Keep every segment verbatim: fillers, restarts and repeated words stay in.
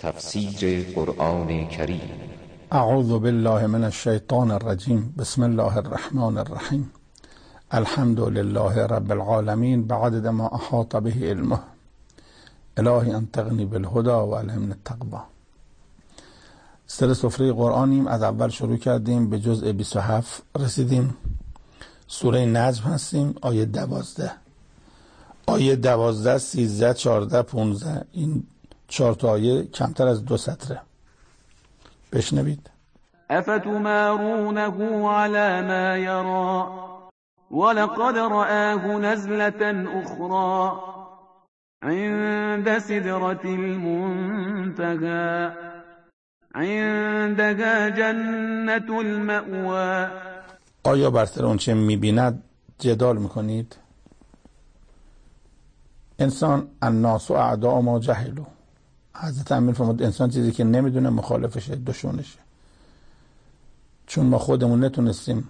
تفسیر قرآن کریم. اعوذ بالله من الشیطان الرجیم. بسم الله الرحمن الرحیم. الحمد لله رب العالمین بعدد ما احاط به علمه. الهی انطقنی بالهدى و الهمنی التقوی. سر سفره قرآنیم. از اول شروع کردیم، به جزء بیست و هفت رسیدیم. سوره نجم هستیم، آیه دوازده. آیه دوازده، سیزده، چارده، پونزده، این چهار تا آیه کمتر از دو سطره. بشنوید. افتمارونه على ما یرا ولقد رآه نزلة اخرى عند سدرة المنتهى عندها جنة المأوى. آیا بر سر اون چه میبیند جدال میکنید؟ انسان الناس اعداء ما جهلوا. حضرت امیر فرمود انسان چیزی که نمیدونه مخالفشه، دشمنشه. چون ما خودمون نتونستیم،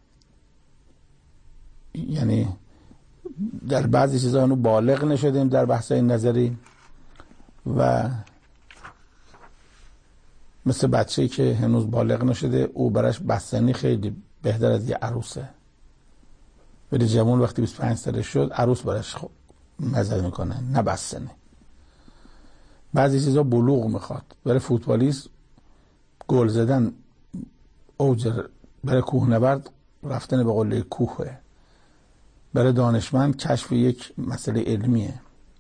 یعنی در بعضی چیزا هنوز بالغ نشدیم در بحثای نظری، و مثل بچه‌ای که هنوز بالغ نشده او براش بستنی خیلی بهتر از یه عروسه. ولی جوان وقتی بیست و پنج سالش شد عروس براش مزه میکنه، نه بستنی. بعضی چیزا بلوغ میخواد. برای فوتبالیست گل زدن اوج، برای کوهنورد رفتن به قله کوهه، برای دانشمند کشف یک مسئله علمیه.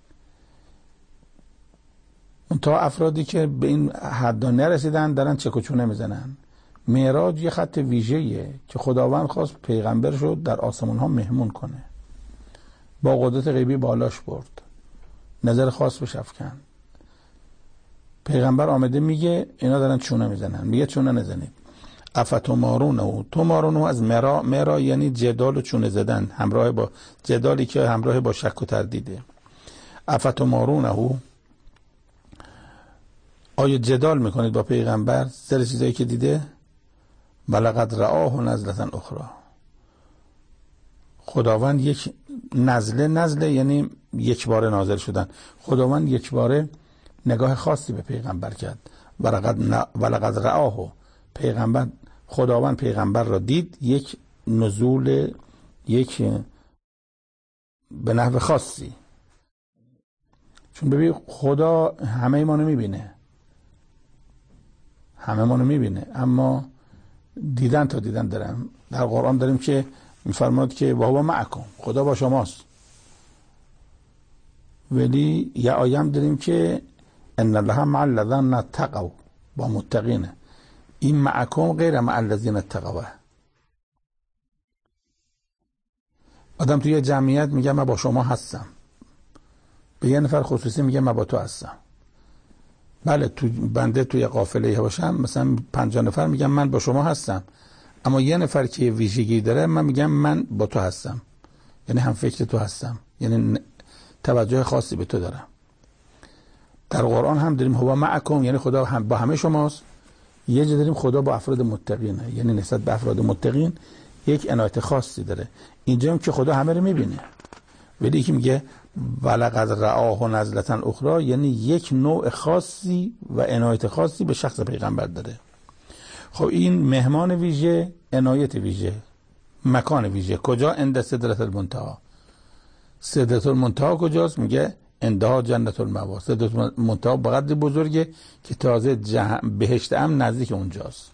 اون تا افرادی که به این حد نرسیدن دارن چک و چونه میزنن. معراج یه خط ویژه‌ایه که خداوند خواست پیغمبر شد در آسمان ها مهمون کنه، با قدرت غیبی بالاش برد، نظر خاص بهش افکن. پیغمبر آمده میگه اینا دارن چونه میزنن، میگه چونه نزنید. افتمارونه، تمارونه از مرا، مرا یعنی جدال و چونه زدن، همراه با جدالی که همراه با شک و تردیده. افتمارونه، آیا جدال میکنید با پیغمبر سر چیزایی که دیده؟ ولقد رآه نزلة اخرى. خداوند یک نزله، نزله یعنی یک بار نازل شدن. خداوند یک باره نگاه خاصی به پیغمبر کرد. ولقد ولقد رآه، پیغمبر، خداوند پیغمبر را دید، یک نزول، یک به نحو خاصی. چون ببین خدا همه ما رو میبینه، همه ما رو میبینه، اما دیدن تا دیدن دارم. در قرآن داریم که میفرماد که وهو معکم، خدا با شماست. ولی یه آیه هم داریم که ان الله مع الذین اتقوا، با متقینه. این معکم غیر مع الذین اتقوا. آدم توی جمعیت میگه من با شما هستم، به یه نفر خصوصی میگه من با تو هستم. بله، تو بنده توی قافله باشم، مثلا پنجاه نفر میگم من با شما هستم، اما یه نفر که ویژگی داره من میگم من با تو هستم، یعنی هم فکر تو هستم، یعنی توجه خاصی به تو دارم. در قرآن هم داریم هو معکم، یعنی خدا هم با همه شماست. یه جا داریم خدا با افراد متقینه، یعنی نسبت به افراد متقین یک عنایت خاصی داره. اینجا هم که خدا همه رو میبینه، ولی که میگه ولقد رآه نزلة اخرى، یعنی یک نوع خاصی و عنایت خاصی به شخص پیغمبر داره. خب این مهمان ویژه، عنایت ویژه، مکان ویژه کجا؟ عند سدرة المنتهى. سدرة المنتهى کجاست؟ میگه عندها جنة المأوى. سدرة المنتهى به قدر بزرگه که تازه جهنم، بهشت هم نزدیک اونجاست.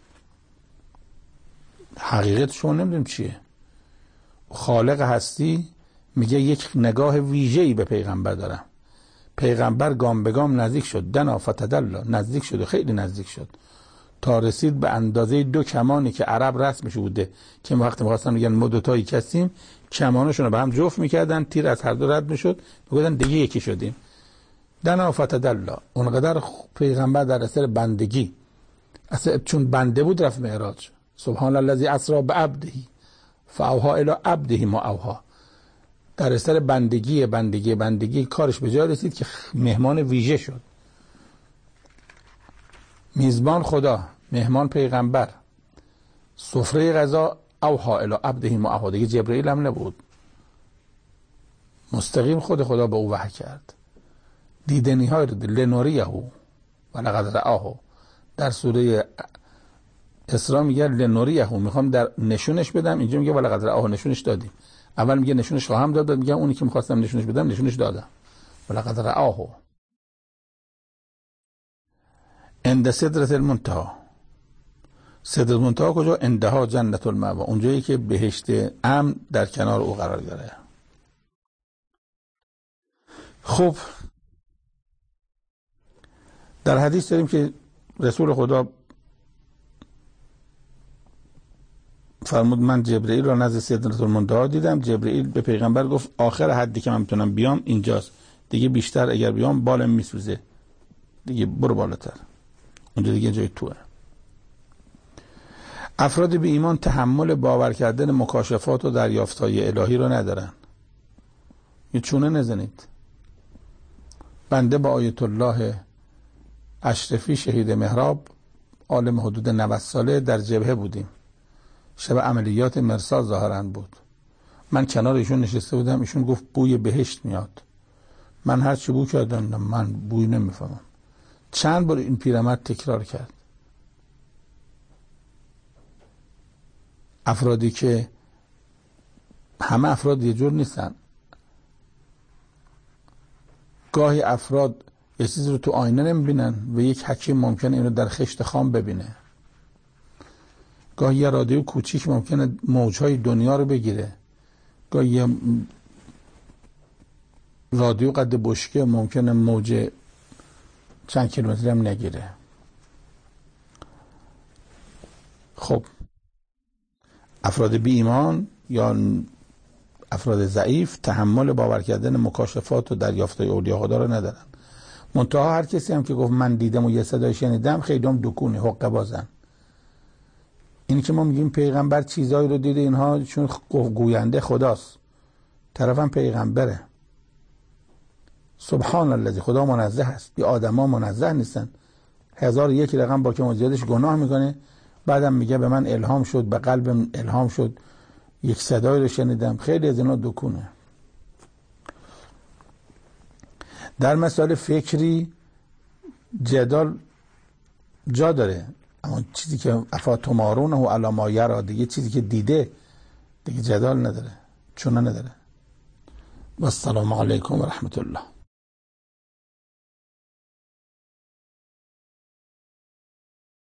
حقیقت شما نمیدونیم چیه. خالق هستی میگه یک نگاه ویژه‌ای به پیغمبر دارم. پیغمبر گام به گام نزدیک شد، دنا فتدلا، نزدیک شد و خیلی نزدیک شد تا رسید به اندازه دو کمانی که عرب رسمش بوده که وقتی می‌خواستن میگن ما دو تایی کسیم، کمانشون رو به هم جفت میکردن، تیر از هر دو رد میشد، میگفتن دیگه یکی شدیم. دنا فتدلا، اونقدر پیغمبر در اثر بندگی، اصلا چون بنده بود رفت معراج. سبحان الذی اسری بعبده فاوحی الی عبده ما اوحی. در اثر بندگی بندگی بندگی کارش به جای رسید که مهمان ویژه شد. میزبان خدا، مهمان پیغمبر، سفره غذا اوحی الی عبده ما اوحی. دیگه جبرئیل هم نبود، مستقیم خود خدا به او وحی کرد. دیدنی های رو لنوریه، ولقد رآه. در سوره اسراء میگه لنوریه، میخوام در نشونش بدم، اینجا میگه ولقد رآه، نشونش دادیم. اول میگه نشونش خواهم داد، میگه اونی که میخواستم نشونش بدم نشونش دادم. ولقد رآه عند سدرة المنتهى. سدرة المنتهى کجا؟ عندها جنت المأوا، اونجایی که بهشت امن در کنار او قرار داره. خب در حدیث داریم که رسول خدا فرمود من جبرئیل را نزد سدرة المنتهی دیدم. جبرئیل به پیغمبر گفت آخر حدی که من میتونم بیام اینجاست، دیگه بیشتر اگر بیام بالم میسوزه، دیگه برو بالاتر، اونجا دیگه جای توه. افراد بی ایمان تحمل باور کردن مکاشفات و دریافت‌های الهی رو ندارن. یه چونه نزنید. بنده با آیت الله اشرفی شهید محراب، عالم حدود نود ساله، در جبهه بودیم. شب عملیات مرصاد ظاهرا بود. من کنار ایشون نشسته بودم، ایشون گفت بوی بهشت میاد. من هر چی بو کردم من بوی نمیفهمم. چند بار این پیرمرد تکرار کرد. افرادی که همه افراد یه جور نیستن. گاهی افراد یه چیزی رو تو آینه نمیبینن و یک حکیم ممکنه اینو در خشت خام ببینه. گاهی یه رادیو کوچیک ممکنه موجهای دنیا رو بگیره. گاهی یه رادیو قد بشکه ممکنه موج چند کیلومتری هم نگیره. خب افراد بی ایمان یا افراد ضعیف تحمل باور کردن مکاشفات و دریافت‌های اولیاء خدا رو ندارن. منتها هر کسی هم که گفت من دیدم و یه صدای شنیدم، خیلی هم دکونه حقه بازن. اینی که ما میگیم پیغمبر چیزایی رو دیده، اینها چون گوینده خداست، طرفم پیغمبره. سبحان الذی، خدا منزه هست، بی آدما منزه نیستن. هزار یک رقم با که مزیدش گناه میکنه، بعدم میگه به من الهام شد، به قلبم الهام شد، یک صدایی رو شنیدم. خیلی از اینا دکونه. در مسائل فکری جدال جا داره، اما چیزی که افاتمارونه و علی ما یری، دیگه چیزی که دیده دیگه جدال نداره، چونه نداره. و السلام علیکم و رحمت الله.